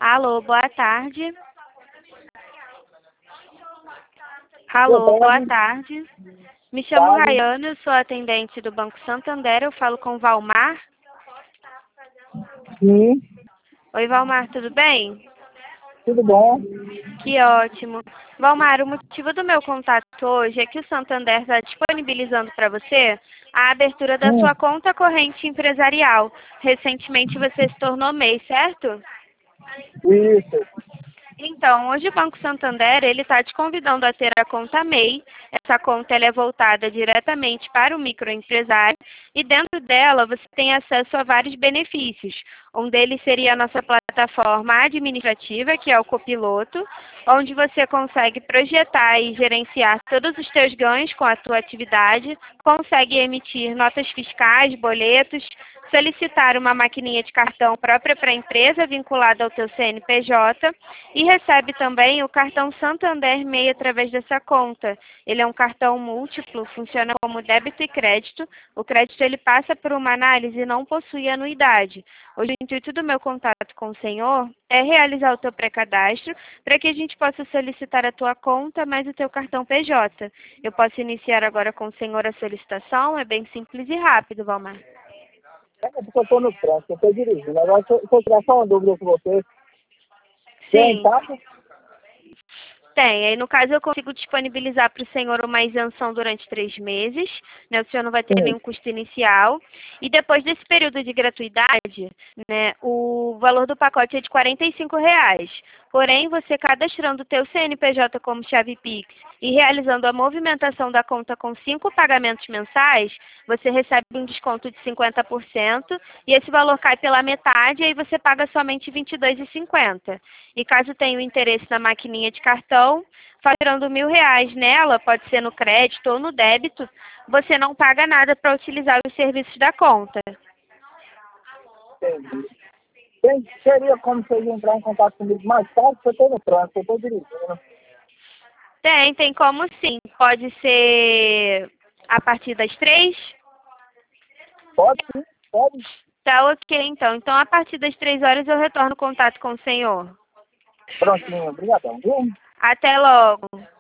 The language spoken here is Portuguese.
Alô, boa tarde. Boa Alô, boa tarde. tarde. Me chamo Tarde. Rayane, eu sou atendente do Banco Santander, eu falo com o Valmar. Sim, Oi, Valmar, tudo bem? tudo bom? Que ótimo. Valmar, o motivo do meu contato hoje é que o Santander está disponibilizando para você a abertura da Hum, sua conta corrente empresarial. Recentemente você se tornou MEI, certo? isso. Então, hoje o Banco Santander ele está te convidando a ter a conta MEI. Essa conta ela é voltada diretamente para o microempresário e dentro dela você tem acesso a vários benefícios. Um deles seria a nossa plataforma administrativa, que é o Copiloto, onde você consegue projetar e gerenciar todos os seus ganhos com a tua atividade, consegue emitir notas fiscais, boletos, solicitar uma maquininha de cartão própria para a empresa vinculada ao teu CNPJ e recebe também o cartão Santander MEI através dessa conta. Ele é um cartão múltiplo, funciona como débito e crédito. O crédito ele passa por uma análise e não possui anuidade. Hoje o intuito do meu contato com o senhor é realizar o teu pré-cadastro para que a gente possa solicitar a tua conta mais o teu cartão PJ. Eu posso iniciar agora com o senhor a solicitação, é bem simples e rápido, Valmar. É porque eu estou no trânsito, eu estou dirigindo. Agora, se eu tirar só uma dúvida com você, tem Sim. taxa? Tem. Aí, no caso, eu consigo disponibilizar para o senhor uma isenção durante 3 meses, né? O senhor não vai ter Sim. nenhum custo inicial. E depois desse período de gratuidade, né, o valor do pacote é de R$ 45. Porém, você cadastrando o teu CNPJ como chave Pix e realizando a movimentação da conta com 5 pagamentos mensais, você recebe um desconto de 50% e esse valor cai pela metade e aí você paga somente R$ 22,50. E caso tenha o interesse na maquininha de cartão, faturando R$ 1.000 nela, pode ser no crédito ou no débito, você não paga nada para utilizar os serviços da conta. Entendi. Seria como vocês entrar em contato comigo mais tarde, porque eu estou no trânsito, eu estou dirigindo. Tem como sim. Pode ser a partir das 3? Pode sim, pode. Tá ok, então. Então, a partir das 3 horas eu retorno contato com o senhor. Prontinho, obrigadão, viu? Até logo.